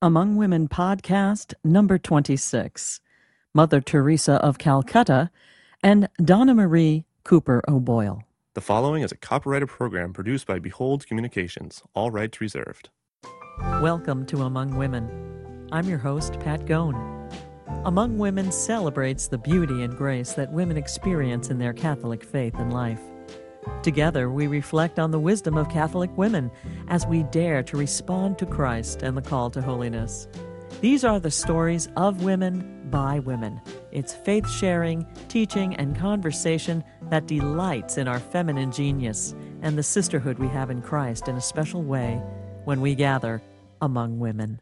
Among Women podcast number 26, Mother Teresa of Calcutta and Donna Marie Cooper O'Boyle. The following is a copyrighted program produced by Behold Communications, all rights reserved. Welcome to Among Women. I'm your host, Pat Gone. Among Women celebrates the beauty and grace that women experience in their Catholic faith and life. Together, we reflect on the wisdom of Catholic women as we dare to respond to Christ and the call to holiness. These are the stories of women by women. It's faith-sharing, teaching, and conversation that delights in our feminine genius and the sisterhood we have in Christ in a special way when we gather among women.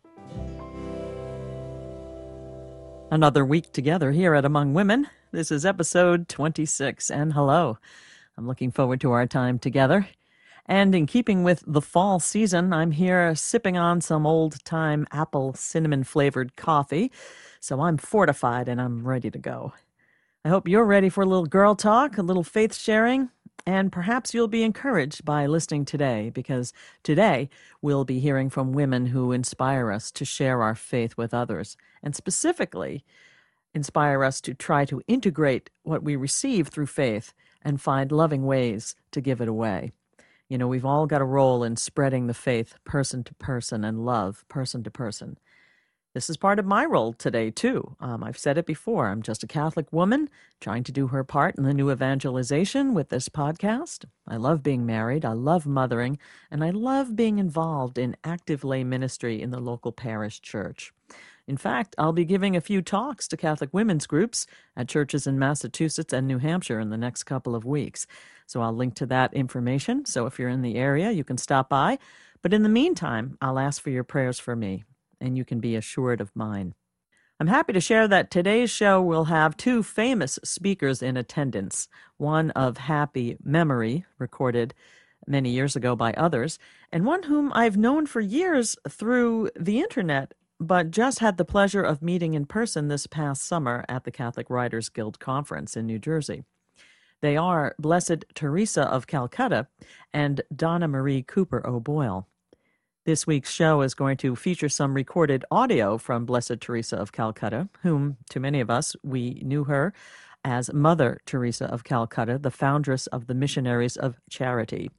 Another week together here at Among Women. This is episode 26, and hello. I'm looking forward to our time together. And in keeping with the fall season, I'm here sipping on some old-time apple cinnamon-flavored coffee. So I'm fortified and I'm ready to go. I hope you're ready for a little girl talk, a little faith sharing, and perhaps you'll be encouraged by listening today, because today we'll be hearing from women who inspire us to share our faith with others, and specifically inspire us to try to integrate what we receive through faith and find loving ways to give it away. You know, we've all got a role in spreading the faith person to person and love person to person. This is part of my role today, too. I've said it before. I'm just a Catholic woman trying to do her part in the new evangelization with this podcast. I love being married, I love mothering, and I love being involved in active lay ministry in the local parish church. In fact, I'll be giving a few talks to Catholic women's groups at churches in Massachusetts and New Hampshire in the next couple of weeks. So I'll link to that information. So if you're in the area, you can stop by. But in the meantime, I'll ask for your prayers for me, and you can be assured of mine. I'm happy to share that today's show will have two famous speakers in attendance, one of happy memory, recorded many years ago by others, and one whom I've known for years through the internet, but just had the pleasure of meeting in person this past summer at the Catholic Writers Guild Conference in New Jersey. They are Blessed Teresa of Calcutta and Donna Marie Cooper O'Boyle. This week's show is going to feature some recorded audio from Blessed Teresa of Calcutta, whom, to many of us, we knew her as Mother Teresa of Calcutta, the foundress of the Missionaries of Charity.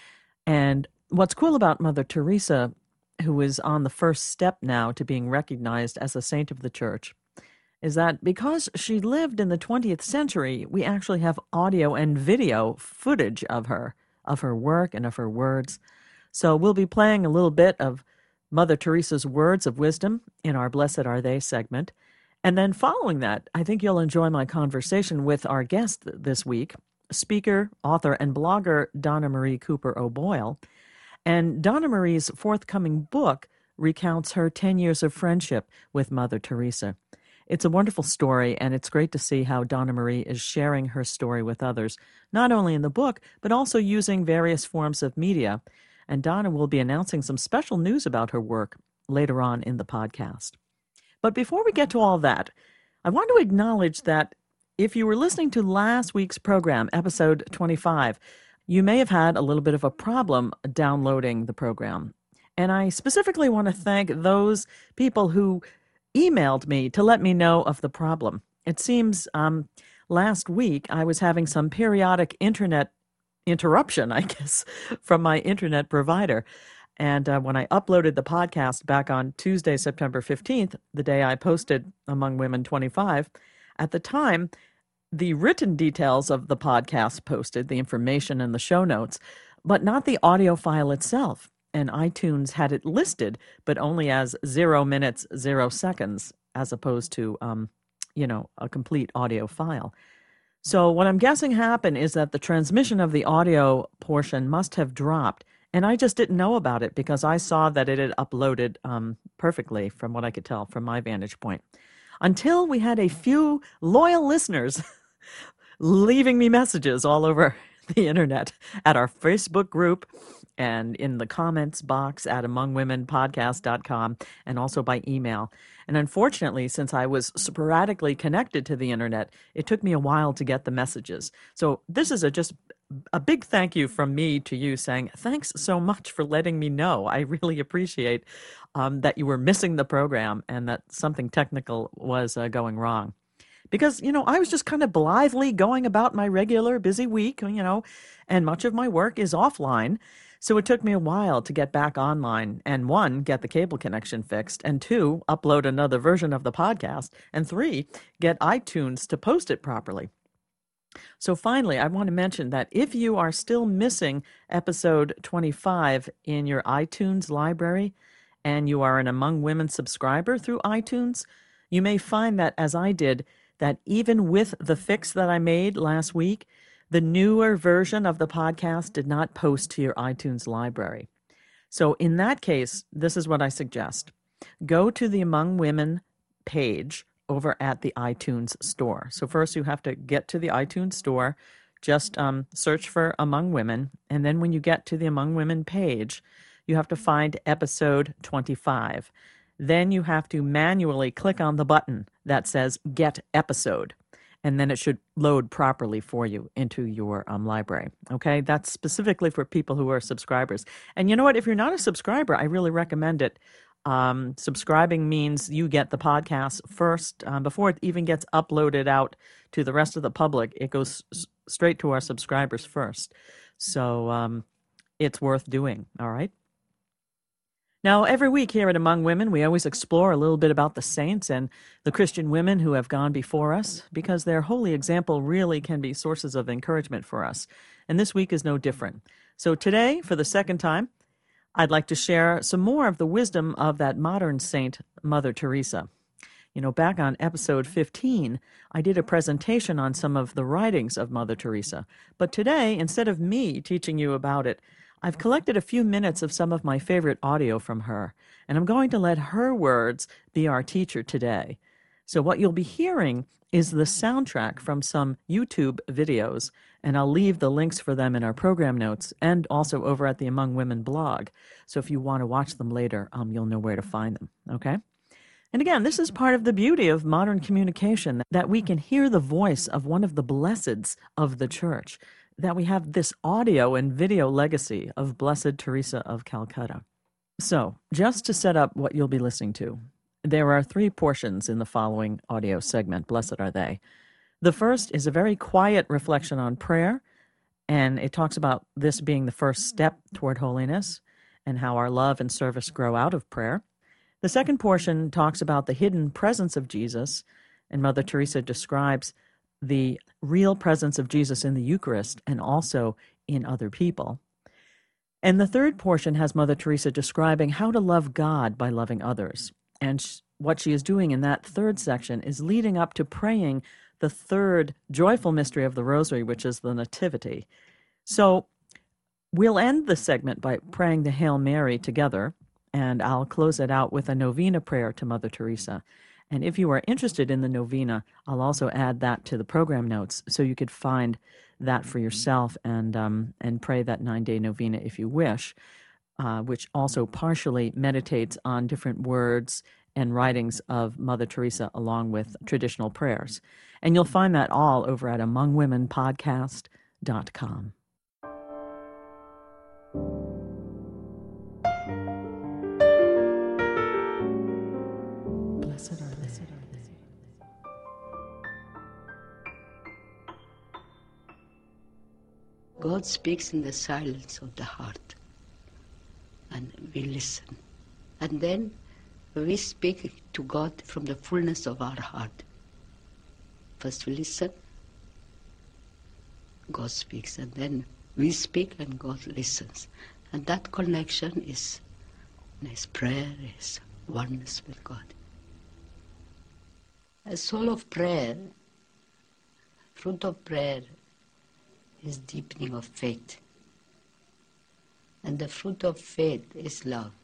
And what's cool about Mother Teresa, who is on the first step now to being recognized as a saint of the church, is that because she lived in the 20th century, we actually have audio and video footage of her work and of her words. So we'll be playing a little bit of Mother Teresa's words of wisdom in our Blessed Are They segment. And then following that, I think you'll enjoy my conversation with our guest this week, speaker, author, and blogger Donna Marie Cooper O'Boyle. And Donna Marie's forthcoming book recounts her 10 years of friendship with Mother Teresa. It's a wonderful story, and it's great to see how Donna Marie is sharing her story with others, not only in the book, but also using various forms of media. And Donna will be announcing some special news about her work later on in the podcast. But before we get to all that, I want to acknowledge that if you were listening to last week's program, episode 25, you may have had a little bit of a problem downloading the program. And I specifically want to thank those people who emailed me to let me know of the problem. It seems last week I was having some periodic internet interruption, I guess, from my internet provider. And when I uploaded the podcast back on Tuesday, September 15th, the day I posted Among Women 25, at the time, the written details of the podcast posted, the information and the show notes, but not the audio file itself. And iTunes had it listed, but only as 0 minutes, 0 seconds, as opposed to, a complete audio file. So what I'm guessing happened is that the transmission of the audio portion must have dropped, and I just didn't know about it because I saw that it had uploaded perfectly from what I could tell from my vantage point. Until we had a few loyal listeners leaving me messages all over the internet at our Facebook group and in the comments box at amongwomenpodcast.com and also by email. And unfortunately, since I was sporadically connected to the internet, it took me a while to get the messages. So this is a just a big thank you from me to you saying, thanks so much for letting me know. I really appreciate that you were missing the program and that something technical was going wrong. Because, I was just kind of blithely going about my regular busy week, and much of my work is offline. So it took me a while to get back online and one, get the cable connection fixed, and two, upload another version of the podcast, and three, get iTunes to post it properly. So finally, I want to mention that if you are still missing episode 25 in your iTunes library and you are an Among Women subscriber through iTunes, you may find that, as I did, that even with the fix that I made last week, the newer version of the podcast did not post to your iTunes library. So in that case, this is what I suggest. Go to the Among Women page over at the iTunes store. So first you have to get to the iTunes store, just search for Among Women, and then when you get to the Among Women page, you have to find episode 25. Then you have to manually click on the button that says Get Episode, and then it should load properly for you into your library. Okay, that's specifically for people who are subscribers. And you know what? If you're not a subscriber, I really recommend it. Subscribing means you get the podcast first before it even gets uploaded out to the rest of the public. It goes straight to our subscribers first. So it's worth doing. All right. Now, every week here at Among Women, we always explore a little bit about the saints and the Christian women who have gone before us, because their holy example really can be sources of encouragement for us. And this week is no different. So today, for the second time, I'd like to share some more of the wisdom of that modern saint, Mother Teresa. Back on episode 15, I did a presentation on some of the writings of Mother Teresa. But today, instead of me teaching you about it, I've collected a few minutes of some of my favorite audio from her, and I'm going to let her words be our teacher today. So what you'll be hearing is the soundtrack from some YouTube videos, and I'll leave the links for them in our program notes and also over at the Among Women blog. So if you want to watch them later, you'll know where to find them, okay? And again, this is part of the beauty of modern communication, that we can hear the voice of one of the blesseds of the church, that we have this audio and video legacy of Blessed Teresa of Calcutta. So, just to set up what you'll be listening to, there are 3 portions in the following audio segment, Blessed Are They. The first is a very quiet reflection on prayer, and it talks about this being the first step toward holiness and how our love and service grow out of prayer. The second portion talks about the hidden presence of Jesus, and Mother Teresa describes the real presence of Jesus in the Eucharist and also in other people. And the third portion has Mother Teresa describing how to love God by loving others. And what she is doing in that third section is leading up to praying the third joyful mystery of the Rosary, which is the Nativity. So we'll end the segment by praying the Hail Mary together, and I'll close it out with a novena prayer to Mother Teresa. And if you are interested in the novena, I'll also add that to the program notes so you could find that for yourself and pray that 9-day novena if you wish, which also partially meditates on different words and writings of Mother Teresa along with traditional prayers. And you'll find that all over at amongwomenpodcast.com. Blessed are they. God speaks in the silence of the heart, and we listen. And then we speak to God from the fullness of our heart. First we listen, God speaks, and then we speak and God listens. And that connection is prayer, is oneness with God. A soul of prayer, fruit of prayer, is deepening of faith. And the fruit of faith is love.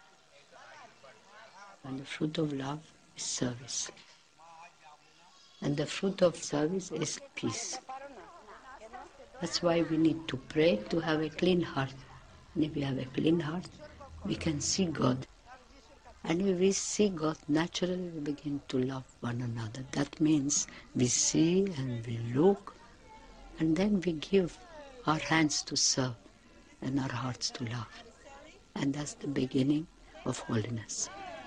And the fruit of love is service. And the fruit of service is peace. That's why we need to pray to have a clean heart. And if we have a clean heart, we can see God. And if we see God, naturally we begin to love one another. That means we see and we look, and then we give our hands to serve, and our hearts to love. And that's the beginning of holiness.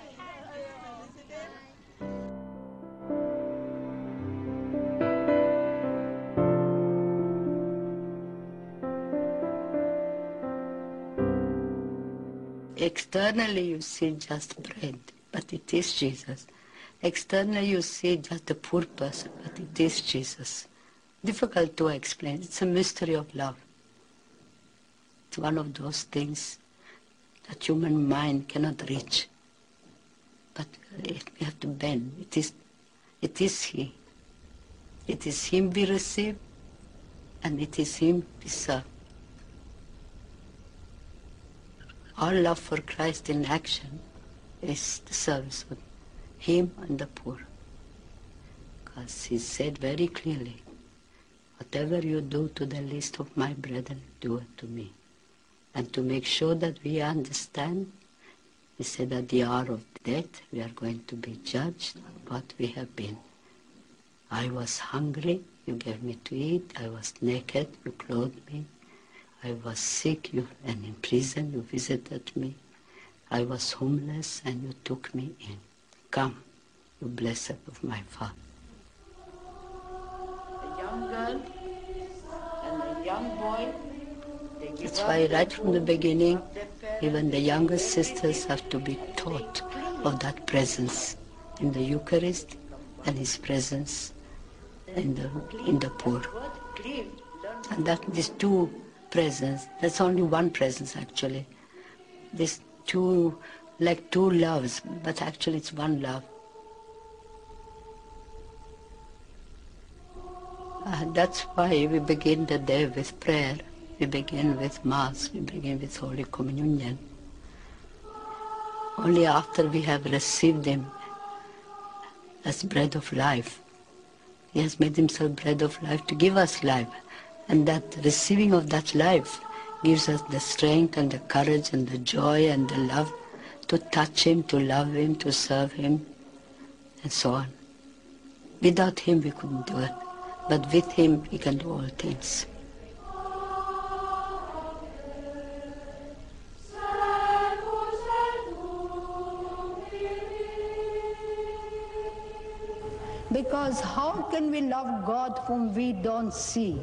Externally you see just bread, but it is Jesus. Externally you see just a poor person, but it is Jesus. Difficult to explain. It's a mystery of love. It's one of those things that human mind cannot reach. But we have to bend. It is He. It is Him we receive, and it is Him we serve. Our love for Christ in action is the service of Him and the poor. Because He said very clearly, whatever you do to the least of my brethren, do it to me. And to make sure that we understand, He said at the hour of death, we are going to be judged on what we have been. I was hungry, you gave me to eat. I was naked, you clothed me. I was sick, and in prison, you visited me. I was homeless, and you took me in. Come, you blessed of my Father. A young girl and a young boy. That's why right from the beginning, even the younger sisters have to be taught of that presence in the Eucharist and His presence in the poor. And that these two presence, that's only one presence actually. These two, like two loves, but actually it's one love. That's why we begin the day with prayer, we begin with Mass, we begin with Holy Communion. Only after we have received Him as bread of life. He has made Himself bread of life to give us life. And that receiving of that life gives us the strength and the courage and the joy and the love to touch Him, to love Him, to serve Him, and so on. Without Him we couldn't do it, but with Him we can do all things. Because how can we love God whom we don't see?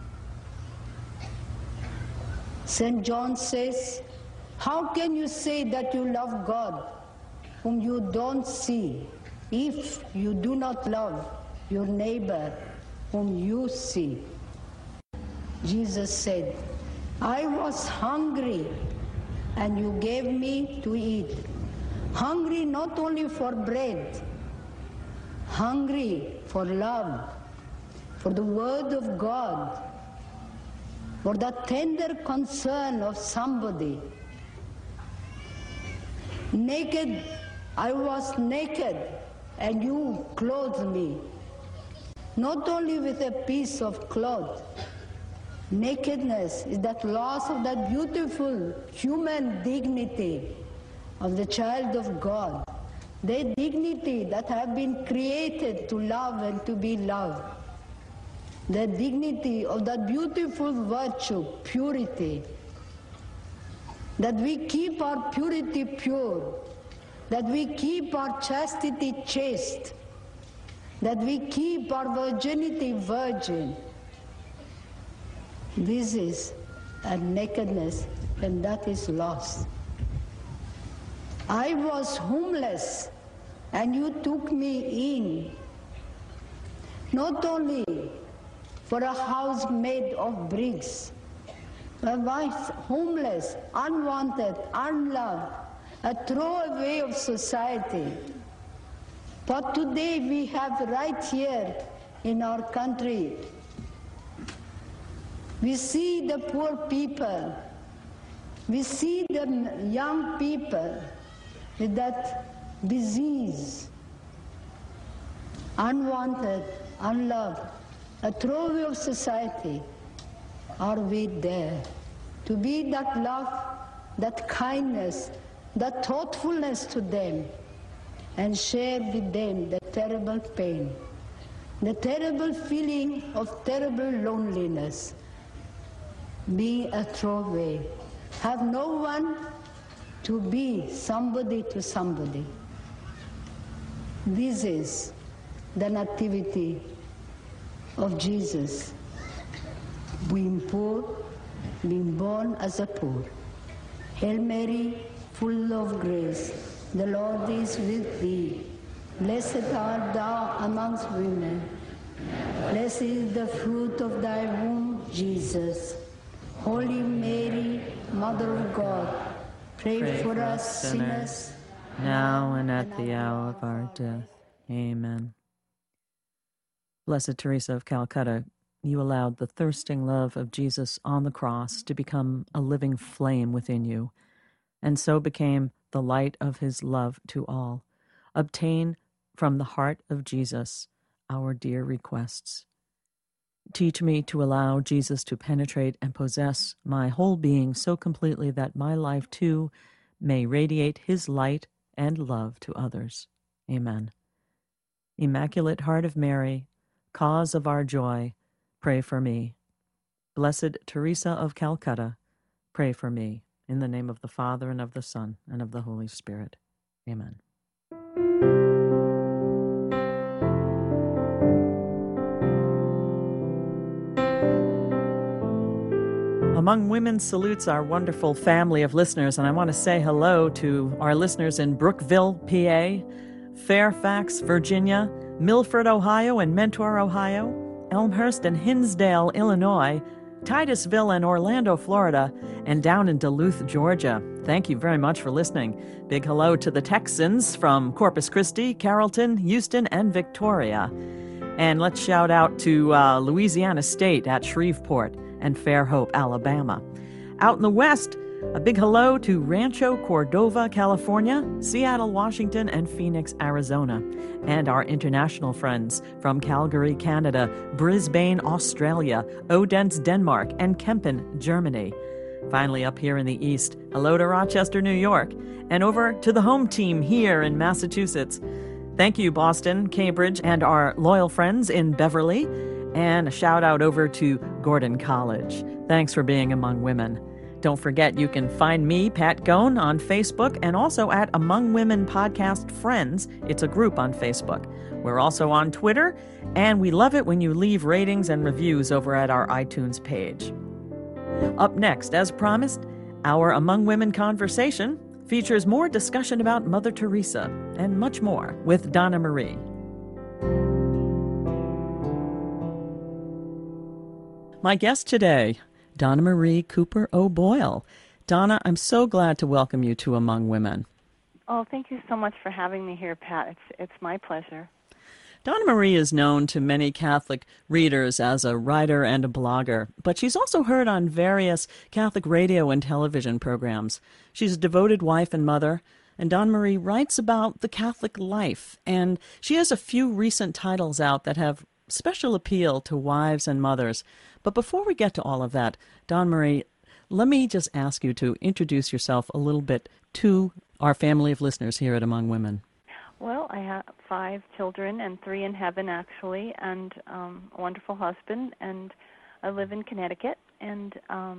St. John says, how can you say that you love God whom you don't see if you do not love your neighbor whom you see? Jesus said, I was hungry and you gave me to eat. Hungry not only for bread, hungry for love, for the Word of God, for the tender concern of somebody. Naked, I was naked, and you clothed me. Not only with a piece of cloth. Nakedness is that loss of that beautiful human dignity of the child of God. The dignity that have been created to love and to be loved. The dignity of that beautiful virtue, purity. That we keep our purity pure. That we keep our chastity chaste. That we keep our virginity virgin. This is a nakedness, and that is lost. I was homeless, and you took me in. Not only for a house made of bricks, but I was homeless, unwanted, unloved, a throwaway of society. But today we have right here in our country, we see the poor people, we see the young people with that disease, unwanted, unloved, a throwaway of society. Are we there to be that love, that kindness, that thoughtfulness to them, and share with them the terrible pain, the terrible feeling of terrible loneliness, Be a throwaway. Have no one to be somebody to somebody. This is the nativity of Jesus, being poor, being born as a poor. Hail Mary, full of grace, the Lord is with thee. Blessed art thou amongst women. Blessed is the fruit of thy womb, Jesus. Holy Mary, Mother of God, pray for us sinners, now and at the hour of our death. Amen. Blessed Teresa of Calcutta, you allowed the thirsting love of Jesus on the cross to become a living flame within you, and so became the light of his love to all. Obtain from the heart of Jesus our dear requests. Teach me to allow Jesus to penetrate and possess my whole being so completely that my life too may radiate his light and love to others. Amen. Immaculate Heart of Mary, cause of our joy, pray for me. Blessed Teresa of Calcutta, pray for me. In the name of the Father, and of the Son, and of the Holy Spirit. Amen. Among Women salutes our wonderful family of listeners, and I want to say hello to our listeners in Brookville, PA, Fairfax, Virginia, Milford, Ohio, and Mentor, Ohio, Elmhurst and Hinsdale, Illinois, Titusville and Orlando, Florida, and down in Duluth, Georgia. Thank you very much for listening. Big hello to the Texans from Corpus Christi, Carrollton, Houston, and Victoria. And let's shout out to Louisiana State at Shreveport and Fairhope, Alabama. Out in the West, a big hello to Rancho Cordova, California, Seattle, Washington, and Phoenix, Arizona. And our international friends from Calgary, Canada, Brisbane, Australia, Odense, Denmark, and Kempen, Germany. Finally, up here in the East, hello to Rochester, New York, and over to the home team here in Massachusetts. Thank you, Boston, Cambridge, and our loyal friends in Beverly. And a shout out over to Gordon College. Thanks for being among women. Don't forget you can find me, Pat Gone, on Facebook and also at Among Women Podcast Friends. It's a group on Facebook. We're also on Twitter, and we love it when you leave ratings and reviews over at our iTunes page. Up next, as promised, our Among Women conversation features more discussion about Mother Teresa and much more with Donna Marie. My guest today, Donna Marie Cooper O'Boyle. Donna, I'm so glad to welcome you to Among Women. Oh, thank you so much for having me here, Pat. It's my pleasure. Donna Marie is known to many Catholic readers as a writer and a blogger, but she's also heard on various Catholic radio and television programs. She's a devoted wife and mother, and Donna Marie writes about the Catholic life, and she has a few recent titles out that have special appeal to wives and mothers. But before we get to all of that, Donna Marie, let me just ask you to introduce yourself a little bit to our family of listeners here at Among Women. Well, I have 5 children and 3 in heaven, actually, and a wonderful husband, and I live in Connecticut, and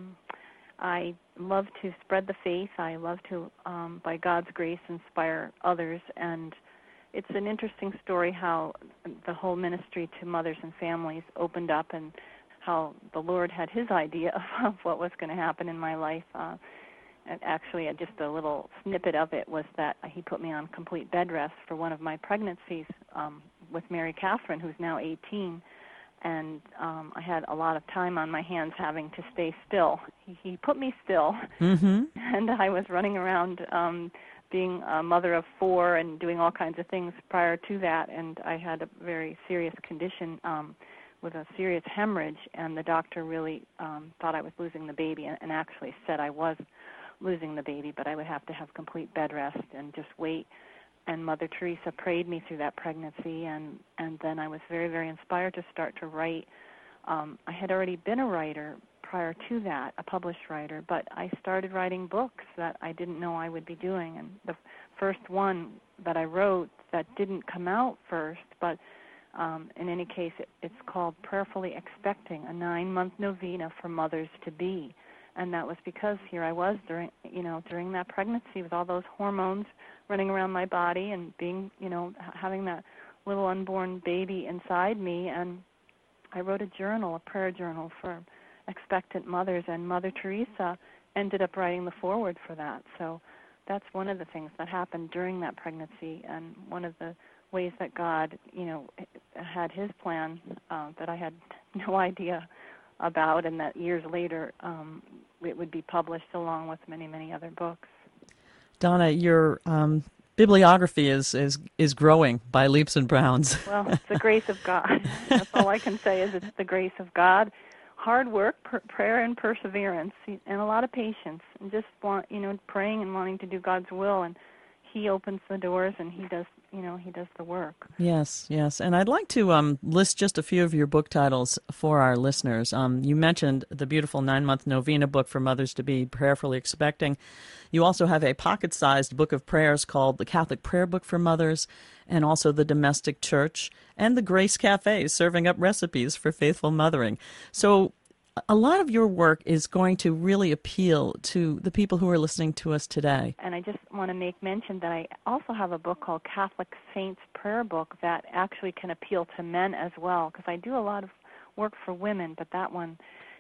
I love to spread the faith. I love to, by God's grace, inspire others, and it's an interesting story how the whole ministry to mothers and families opened up and how the Lord had his idea of what was going to happen in my life. And actually, just a little snippet of it was that he put me on complete bed rest for one of my pregnancies with Mary Catherine, who's now 18. And I had a lot of time on my hands having to stay still. He put me still, and I was running around being a mother of 4 and doing all kinds of things prior to that, and I had a very serious condition with a serious hemorrhage, and the doctor really thought I was losing the baby and actually said I was losing the baby, but I would have to have complete bed rest and just wait. And Mother Teresa prayed me through that pregnancy, and then I was very, very inspired to start to write. I had already been a writer prior to that, a published writer, but I started writing books that I didn't know I would be doing. And the first one that I wrote that didn't come out first, but In any case, it's called Prayerfully Expecting, a 9-month novena for mothers to be. And that was because here I was during that pregnancy with all those hormones running around my body and being, having that little unborn baby inside me. And I wrote a journal, a prayer journal for expectant mothers, and Mother Teresa ended up writing the foreword for that. So that's one of the things that happened during that pregnancy, and one of the ways that God, had his plan that I had no idea about, and that years later it would be published along with many, many other books. Donna, your bibliography is growing by leaps and bounds. Well, it's the grace of God. That's all I can say is it's the grace of God. Hard work, prayer, and perseverance, and a lot of patience, and just praying and wanting to do God's will, and He opens the doors, and He does the work. Yes, and I'd like to list just a few of your book titles for our listeners. You mentioned the beautiful 9-month novena book for mothers to be prayerfully expecting. You also have a pocket-sized book of prayers called the Catholic Prayer Book for Mothers, and also the Domestic Church, and the Grace Cafe, serving up recipes for faithful mothering. So a lot of your work is going to really appeal to the people who are listening to us today. And I just want to make mention that I also have a book called Catholic Saints Prayer Book that actually can appeal to men as well, because I do a lot of work for women, but that one,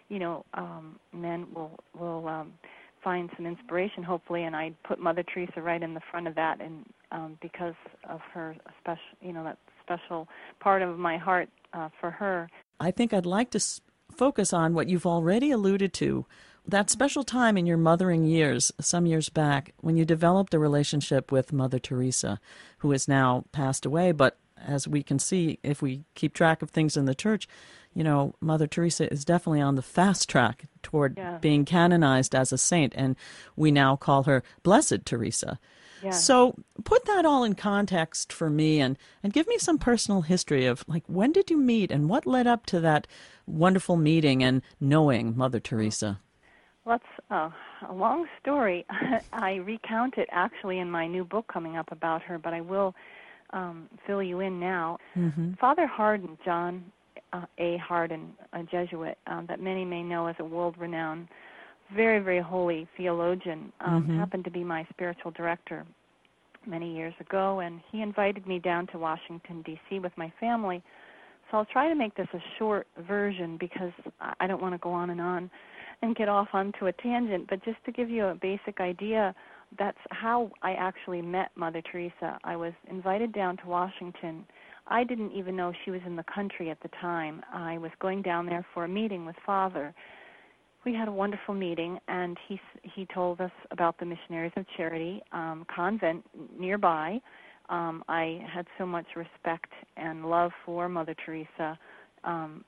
men will find some inspiration, hopefully, and I put Mother Teresa right in the front of that, and because of her special, that special part of my heart for her. I think I'd like to focus on what you've already alluded to, that special time in your mothering years, some years back, when you developed a relationship with Mother Teresa, who has now passed away. But as we can see, if we keep track of things in the church, Mother Teresa is definitely on the fast track toward being canonized as a saint, and we now call her Blessed Teresa. Yeah. So put that all in context for me, and give me some personal history of, when did you meet and what led up to that wonderful meeting and knowing Mother Teresa? Well, that's a long story. I recount it actually in my new book coming up about her, but I will fill you in now. Mm-hmm. Father Hardon, John A. Hardon, a Jesuit that many may know as a world-renowned, very, very holy theologian, happened to be my spiritual director many years ago, and he invited me down to Washington, D.C. with my family. So I'll try to make this a short version because I don't want to go on and get off onto a tangent, but just to give you a basic idea, that's how I actually met Mother Teresa. I was invited down to Washington. I didn't even know she was in the country at the time. I was going down there for a meeting with Father. We had a wonderful meeting, and he told us about the Missionaries of Charity convent nearby. I had so much respect and love for Mother Teresa, and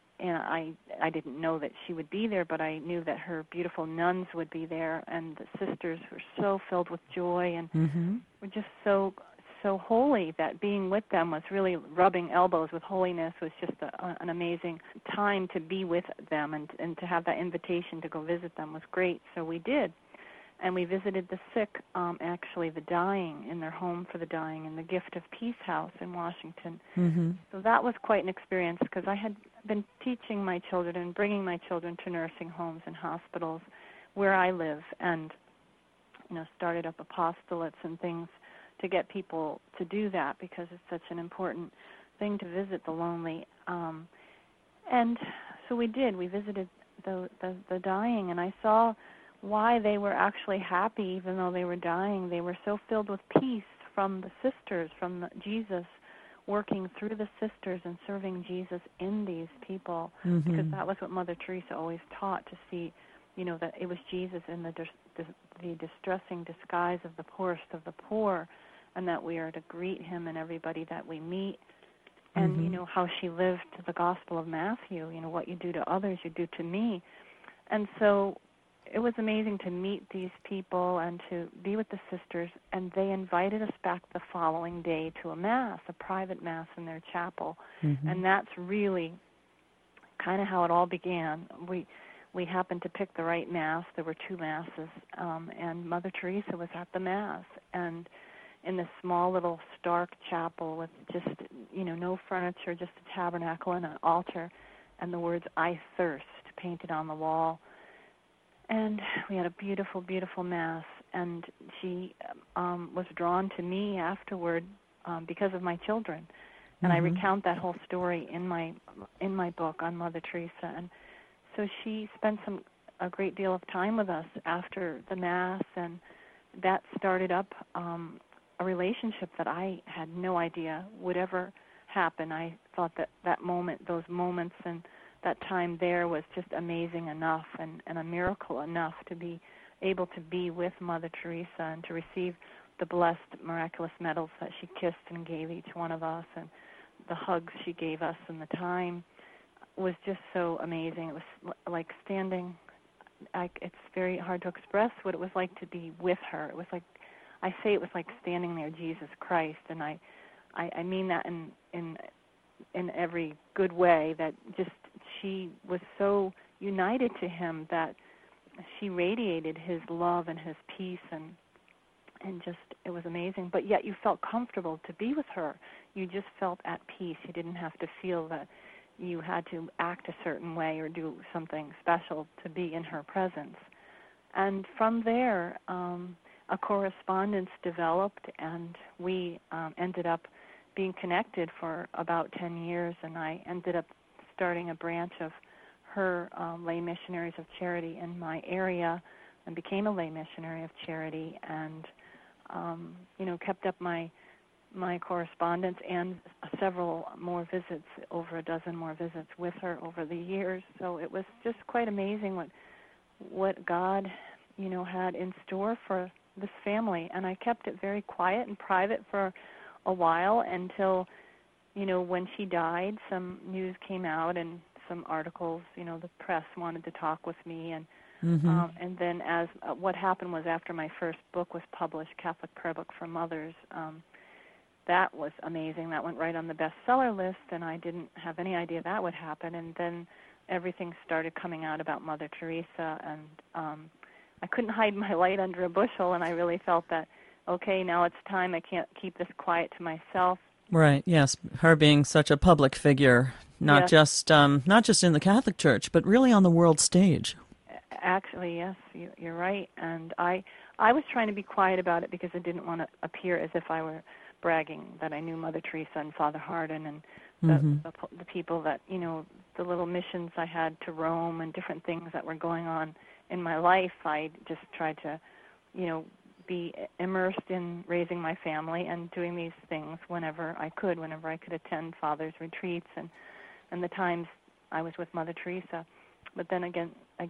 I didn't know that she would be there, but I knew that her beautiful nuns would be there, and the sisters were so filled with joy and were just so holy that being with them was really rubbing elbows with holiness. Was just an amazing time to be with them, and to have that invitation to go visit them was great. So we did. And we visited the sick, actually the dying, in their home for the dying, in the Gift of Peace House in Washington. Mm-hmm. So that was quite an experience because I had been teaching my children and bringing my children to nursing homes and hospitals where I live, and started up apostolates and things to get people to do that because it's such an important thing to visit the lonely. And so we did. We visited the dying, and I saw why they were actually happy even though they were dying. They were so filled with peace from the sisters, from Jesus, working through the sisters and serving Jesus in these people, because that was what Mother Teresa always taught, to see, that it was Jesus in the distressing disguise of the poorest of the poor, and that we are to greet him and everybody that we meet. And, how she lived the Gospel of Matthew, what you do to others, you do to me. And so it was amazing to meet these people and to be with the sisters, and they invited us back the following day to a Mass, a private Mass in their chapel. And that's really kind of how it all began. We happened to pick the right Mass. There were two Masses, and Mother Teresa was at the Mass. And in this small little stark chapel with just, no furniture, just a tabernacle and an altar, and the words "I thirst" painted on the wall. And we had a beautiful, beautiful Mass, and she was drawn to me afterward because of my children. And I recount that whole story in my book on Mother Teresa. And so she spent a great deal of time with us after the Mass, and that started up a relationship that I had no idea would ever happen. I thought that moment, those moments, and that time there was just amazing enough and a miracle enough to be able to be with Mother Teresa and to receive the blessed miraculous medals that she kissed and gave each one of us, and the hugs she gave us, and the time was just so amazing. It was like standing, it's very hard to express what it was like to be with her. It was like, I say it was like standing near Jesus Christ, and I mean that in every good way, that just she was so united to him that she radiated his love and his peace, and just, it was amazing. But yet you felt comfortable to be with her. You just felt at peace. You didn't have to feel that you had to act a certain way or do something special to be in her presence. And from there, a correspondence developed, and we ended up being connected for about 10 years, and I ended up starting a branch of her lay missionaries of charity in my area, and became a lay missionary of charity, and kept up my correspondence and several more visits, over a dozen more visits with her over the years. So it was just quite amazing what God, had in store for this family. And I kept it very quiet and private for a while until, when she died, some news came out and some articles, the press wanted to talk with me, and then what happened was, after my first book was published, Catholic Prayer Book for Mothers, that was amazing. That went right on the bestseller list, and I didn't have any idea that would happen. And then everything started coming out about Mother Teresa, and I couldn't hide my light under a bushel, and I really felt that, okay, now it's time. I can't keep this quiet to myself. Right. Yes, her being such a public figure, not just in the Catholic Church, but really on the world stage. Actually, yes, you're right. And I was trying to be quiet about it because I didn't want to appear as if I were bragging that I knew Mother Teresa and Father Hardin and the people that, the little missions I had to Rome and different things that were going on in my life. I just tried to, be immersed in raising my family and doing these things whenever I could attend Father's retreats and the times I was with Mother Teresa. But then again,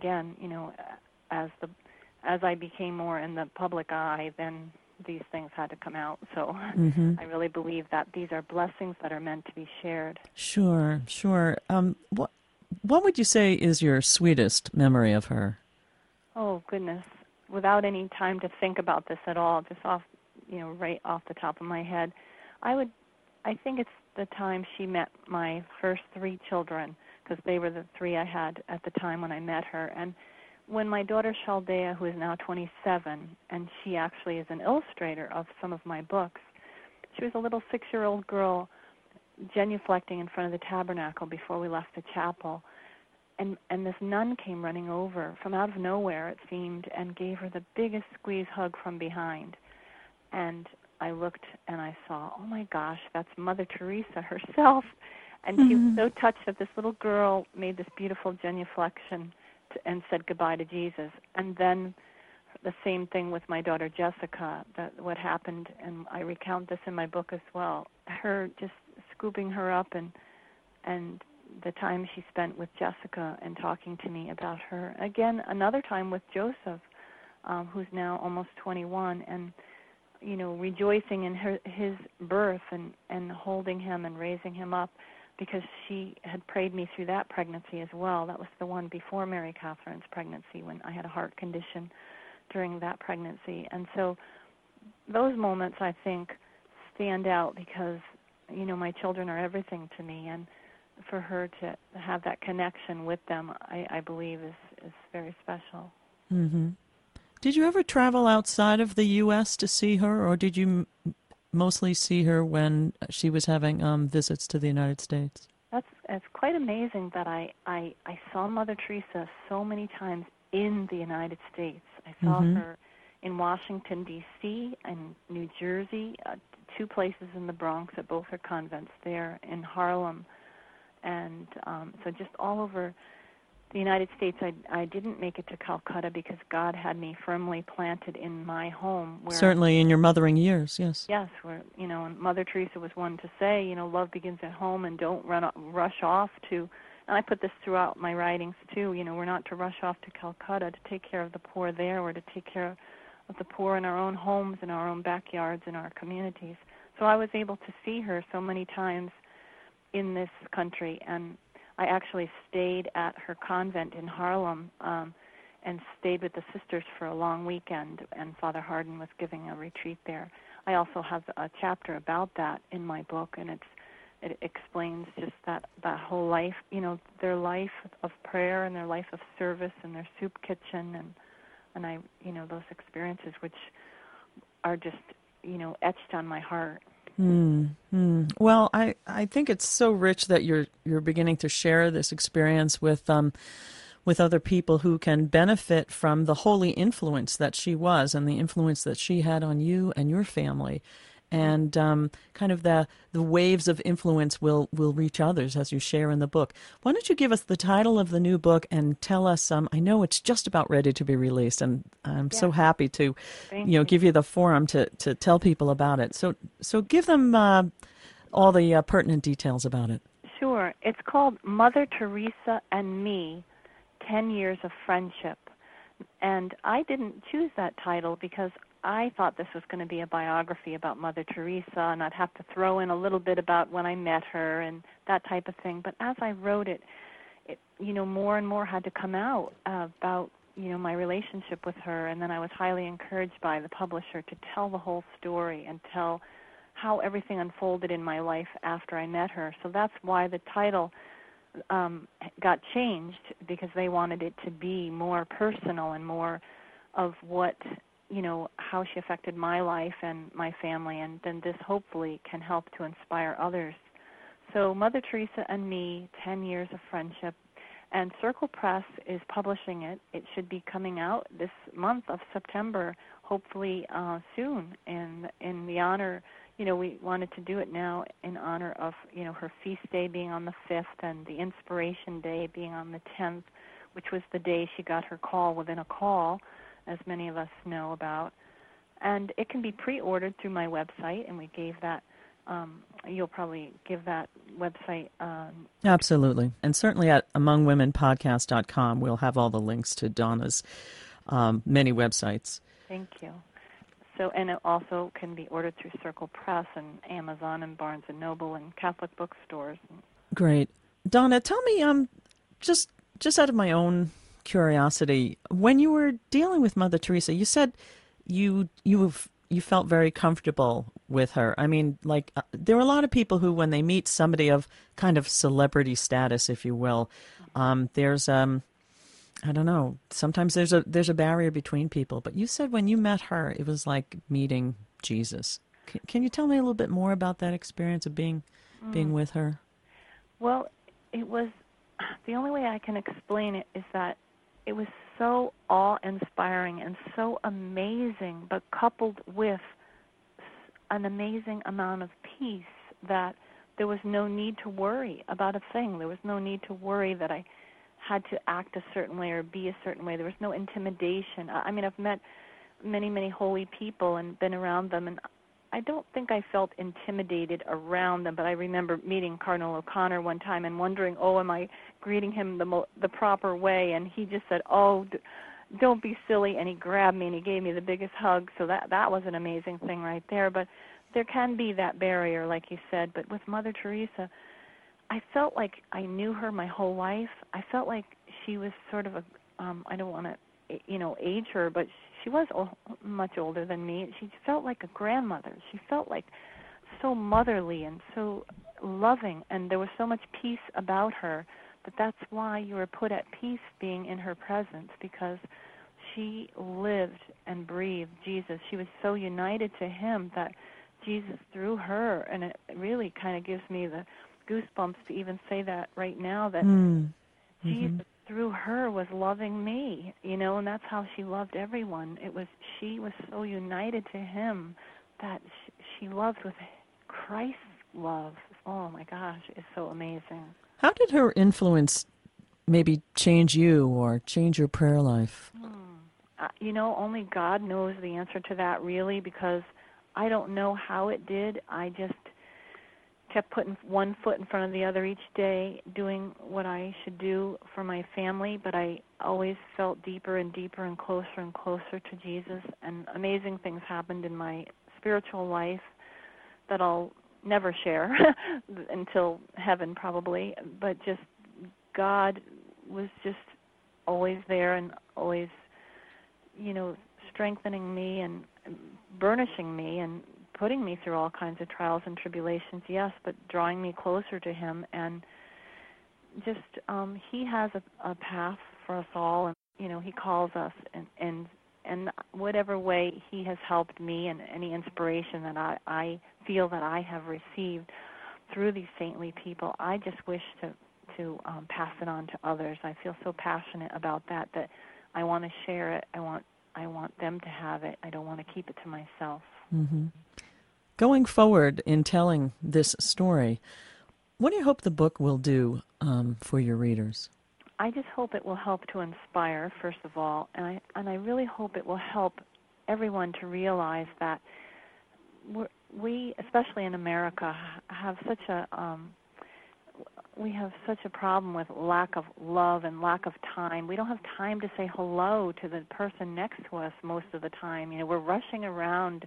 as I became more in the public eye, then these things had to come out. So I really believe that these are blessings that are meant to be shared. Sure. What would you say is your sweetest memory of her? Oh, goodness. Without any time to think about this at all, just right off the top of my head, I think it's the time she met my first 3 children, because they were the 3 I had at the time when I met her. And when my daughter Chaldea, who is now 27, and she actually is an illustrator of some of my books, she was a little 6-year-old girl genuflecting in front of the tabernacle before we left the chapel. And this nun came running over from out of nowhere, it seemed, and gave her the biggest squeeze hug from behind. And I looked and I saw, oh my gosh, that's Mother Teresa herself. And she was so touched that this little girl made this beautiful genuflection and said goodbye to Jesus. And then the same thing with my daughter Jessica, what happened, and I recount this in my book as well, her just scooping her up and the time she spent with Jessica and talking to me about her. Again, another time with Joseph, who's now almost 21, and rejoicing in his birth and holding him and raising him up, because she had prayed me through that pregnancy as well. That was the one before Mary Catherine's pregnancy, when I had a heart condition during that pregnancy. And so those moments, I think, stand out because, my children are everything to me, and for her to have that connection with them, I believe is very special. Mm-hmm. Did you ever travel outside of the U.S. to see her, or did you mostly see her when she was having visits to the United States? It's quite amazing that I saw Mother Teresa so many times in the United States. I saw her in Washington, D.C., and New Jersey, two places in the Bronx at both her convents there, in Harlem, and so just all over the United States. I didn't make it to Calcutta because God had me firmly planted in my home. Where Certainly in your mothering years, yes. Yes, where, and Mother Teresa was one to say, love begins at home, and don't rush off to, and I put this throughout my writings too, we're not to rush off to Calcutta to take care of the poor there, or to take care of the poor in our own homes, in our own backyards, in our communities. So I was able to see her so many times in this country, and I actually stayed at her convent in Harlem and stayed with the sisters for a long weekend, and Father Hardin was giving a retreat there. I also have a chapter about that in my book, and it explains just that whole life, their life of prayer and their life of service and their soup kitchen and I, those experiences which are just, etched on my heart. Well, I think it's so rich that you're beginning to share this experience with other people who can benefit from the holy influence that she was and the influence that she had on you and your family. And kind of the waves of influence will reach others, as you share in the book. Why don't you give us the title of the new book and tell us, I know it's just about ready to be released, and I'm so happy to give you the forum to tell people about it. So give them all the pertinent details about it. Sure. It's called Mother Teresa and Me, 10 Years of Friendship. And I didn't choose that title because I thought this was going to be a biography about Mother Teresa, and I'd have to throw in a little bit about when I met her and that type of thing. But as I wrote it, more and more had to come out about, my relationship with her, and then I was highly encouraged by the publisher to tell the whole story and tell how everything unfolded in my life after I met her. So that's why the title got changed, because they wanted it to be more personal and more of what, how she affected my life and my family, and then this hopefully can help to inspire others. So Mother Teresa and Me, 10 Years of Friendship, and Circle Press is publishing it. It should be coming out this month of September, hopefully soon, in the honor. We wanted to do it now in honor of, her feast day being on the 5th and the Inspiration Day being on the 10th, which was the day she got her call within a call, as many of us know about. And it can be pre-ordered through my website, and we gave that, you'll probably give that website. Absolutely. And certainly at amongwomenpodcast.com, we'll have all the links to Donna's many websites. Thank you. So, and it also can be ordered through Circle Press and Amazon and Barnes & Noble and Catholic bookstores. Great. Donna, tell me, just out of my own curiosity, when you were dealing with Mother Teresa, you said you felt very comfortable with her. I mean, there are a lot of people who, when they meet somebody of kind of celebrity status, if you will, there's I don't know. Sometimes there's a barrier between people. But you said when you met her, it was like meeting Jesus. Can you tell me a little bit more about that experience of being with her? Well, it was, the only way I can explain it is that it was so awe-inspiring and so amazing, but coupled with an amazing amount of peace that there was no need to worry about a thing. There was no need to worry that I had to act a certain way or be a certain way. There was no intimidation. I mean, I've met many, many holy people and been around them, and I don't think I felt intimidated around them, but I remember meeting Cardinal O'Connor one time and wondering, am I greeting him the proper way? And he just said, don't be silly, and he grabbed me and he gave me the biggest hug. So that was an amazing thing right there. But there can be that barrier, like you said. But with Mother Teresa, I felt like I knew her my whole life. I felt like she was sort of I don't want to, age her, but she was much older than me. She felt like a grandmother. She felt like so motherly and so loving, and there was so much peace about her that's why you were put at peace being in her presence, because she lived and breathed Jesus. She was so united to him that Jesus through her, and it really kind of gives me the goosebumps to even say that right now, that Jesus through her was loving me, and that's how she loved everyone. She was so united to him that she loved with Christ's love. Oh my gosh, it's so amazing. How did her influence maybe change you or change your prayer life? Only God knows the answer to that, really, because I don't know how it did. I just kept putting one foot in front of the other each day, doing what I should do for my family, but I always felt deeper and deeper and closer to Jesus, and amazing things happened in my spiritual life that I'll never share until heaven probably, but just God was just always there and always, strengthening me and burnishing me and putting me through all kinds of trials and tribulations, yes, but drawing me closer to him. And just he has a path for us all, and he calls us, and whatever way he has helped me, and any inspiration that I feel that I have received through these saintly people, I just wish to pass it on to others. I feel so passionate about that I want to share it. I want them to have it. I don't want to keep it to myself. Mm-hmm. Going forward in telling this story, what do you hope the book will do for your readers? I just hope it will help to inspire, first of all, and I really hope it will help everyone to realize that we, especially in America, have such a problem with lack of love and lack of time. We don't have time to say hello to the person next to us most of the time. We're rushing around.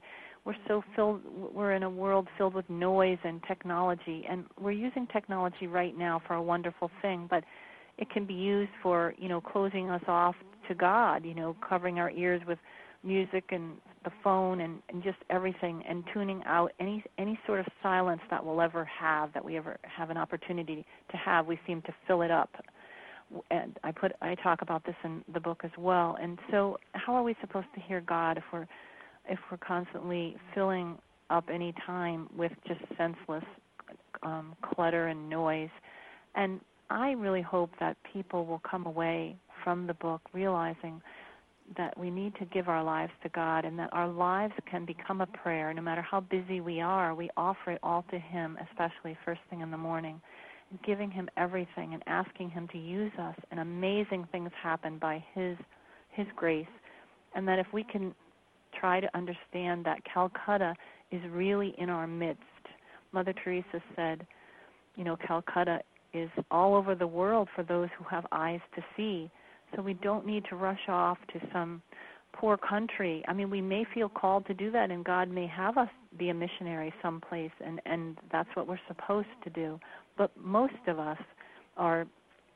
We're in a world filled with noise and technology, and we're using technology right now for a wonderful thing, but it can be used for, closing us off to God, covering our ears with music and the phone and just everything, and tuning out any sort of silence that we ever have an opportunity to have. We seem to fill it up. And I talk about this in the book as well. And so how are we supposed to hear God if we're constantly filling up any time with just senseless clutter and noise? And I really hope that people will come away from the book realizing that we need to give our lives to God, and that our lives can become a prayer. No matter how busy we are, we offer it all to him, especially first thing in the morning, and giving him everything and asking him to use us, and amazing things happen by his grace. And that if we can try to understand that Calcutta is really in our midst. Mother Teresa said, Calcutta is all over the world for those who have eyes to see. So we don't need to rush off to some poor country. I mean, we may feel called to do that, and God may have us be a missionary someplace, and that's what we're supposed to do. But most of us are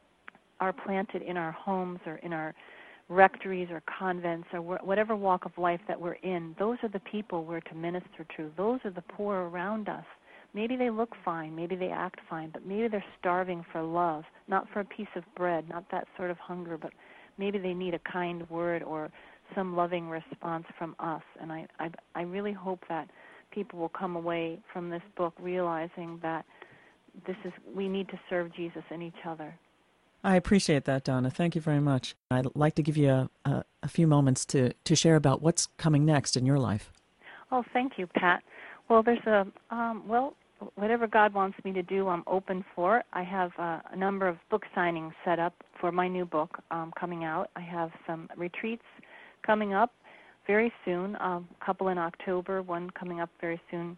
planted in our homes or in our rectories or convents or whatever walk of life that we're in. Those are the people we're to minister to. Those are the poor around us. Maybe they look fine, maybe they act fine, but maybe they're starving for love, not for a piece of bread, not that sort of hunger, but maybe they need a kind word or some loving response from us. And I really hope that people will come away from this book realizing that we need to serve Jesus and each other. I appreciate that, Donna. Thank you very much. I'd like to give you a few moments to share about what's coming next in your life. Oh, thank you, Pat. Well, there's whatever God wants me to do, I'm open for. I have a number of book signings set up for my new book coming out. I have some retreats coming up very soon, a couple in October, one coming up very soon.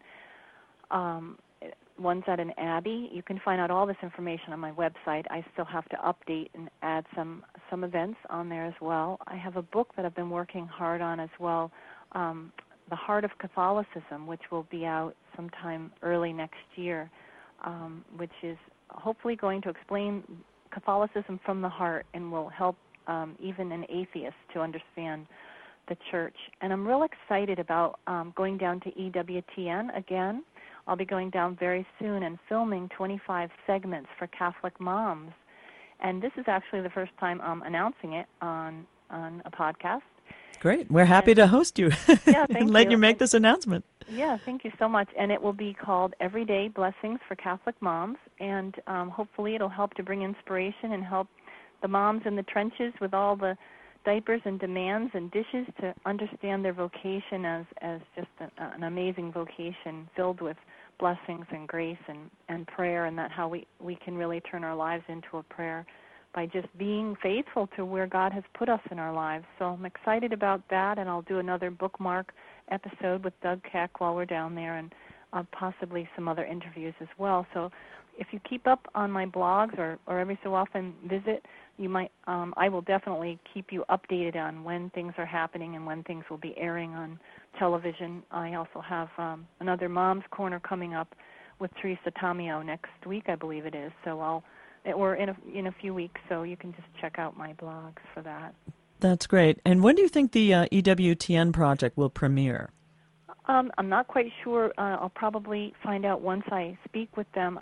One's at an abbey. You can find out all this information on my website. I still have to update and add some events on there as well. I have a book that I've been working hard on as well, The Heart of Catholicism, which will be out sometime early next year, which is hopefully going to explain Catholicism from the heart and will help even an atheist to understand the Church. And I'm real excited about going down to EWTN again. I'll be going down very soon and filming 25 segments for Catholic moms. And this is actually the first time I'm announcing it on a podcast. Great. We're happy to host you Yeah, and thank let you. you make this announcement. Yeah, thank you so much. And it will be called Everyday Blessings for Catholic Moms, and hopefully it'll help to bring inspiration and help the moms in the trenches with all the diapers and demands and dishes to understand their vocation as just an amazing vocation filled with blessings and grace and prayer, and that how we can really turn our lives into a prayer by just being faithful to where God has put us in our lives. So I'm excited about that, and I'll do another bookmark episode with Doug Keck while we're down there, and possibly some other interviews as well. So if you keep up on my blogs or every so often visit, you might. I will definitely keep you updated on when things are happening and when things will be airing on television. I also have another Mom's Corner coming up with Teresa Tomeo next week, I believe it is. So we're in a few weeks, so you can just check out my blogs for that. That's great. And when do you think the EWTN project will premiere? I'm not quite sure. I'll probably find out once I speak with them.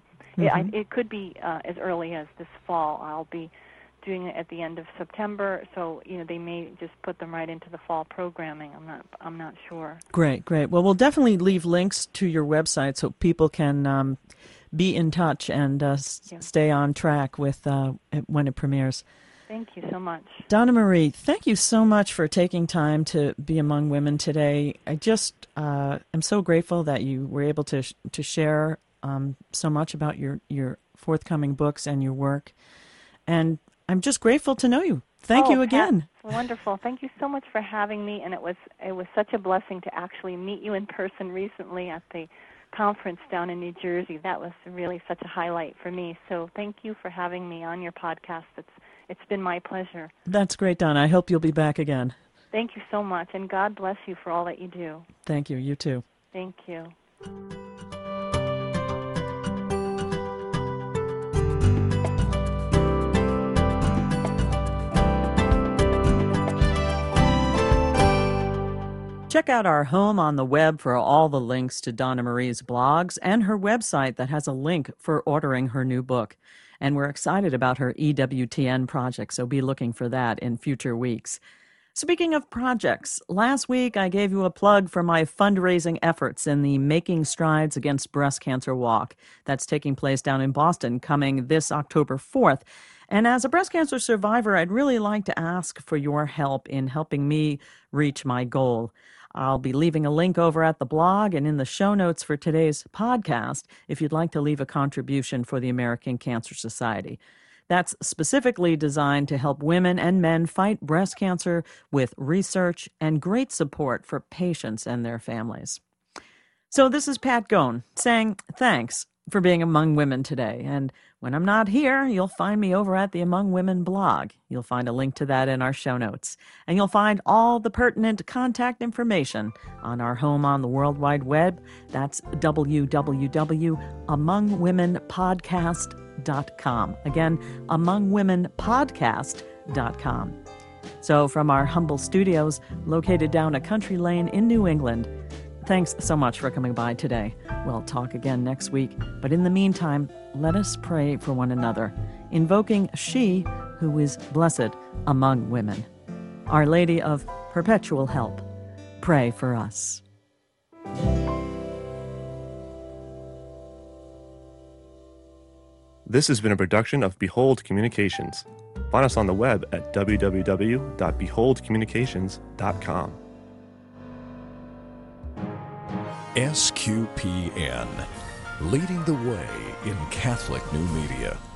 It could be as early as this fall. I'll be doing it at the end of September, so they may just put them right into the fall programming. I'm not sure. Great. Well, we'll definitely leave links to your website so people can be in touch and stay on track with when it premieres. Thank you so much. Donna Marie, thank you so much for taking time to be among women today. I just am so grateful that you were able to share so much about your forthcoming books and your work. And I'm just grateful to know you. Thank you again. Pat, wonderful. Thank you so much for having me. And it was such a blessing to actually meet you in person recently at the conference down in New Jersey. That was really such a highlight for me. So thank you for having me on your podcast. It's been my pleasure. That's great, Donna. I hope you'll be back again. Thank you so much, and God bless you for all that you do. Thank you. You too. Thank you. Check out our home on the web for all the links to Donna Marie's blogs and her website that has a link for ordering her new book. And we're excited about her EWTN project, so be looking for that in future weeks. Speaking of projects, last week I gave you a plug for my fundraising efforts in the Making Strides Against Breast Cancer Walk that's taking place down in Boston coming this October 4th. And as a breast cancer survivor, I'd really like to ask for your help in helping me reach my goal. I'll be leaving a link over at the blog and in the show notes for today's podcast if you'd like to leave a contribution for the American Cancer Society. That's specifically designed to help women and men fight breast cancer with research and great support for patients and their families. So this is Pat Goen saying thanks for being among women today. And when I'm not here, you'll find me over at the Among Women blog. You'll find a link to that in our show notes. And you'll find all the pertinent contact information on our home on the World Wide Web. That's www.amongwomenpodcast.com. Again, amongwomenpodcast.com. So from our humble studios located down a country lane in New England, thanks so much for coming by today. We'll talk again next week. But in the meantime, let us pray for one another, invoking she who is blessed among women. Our Lady of Perpetual Help, pray for us. This has been a production of Behold Communications. Find us on the web at www.beholdcommunications.com. SQPN, leading the way in Catholic new media.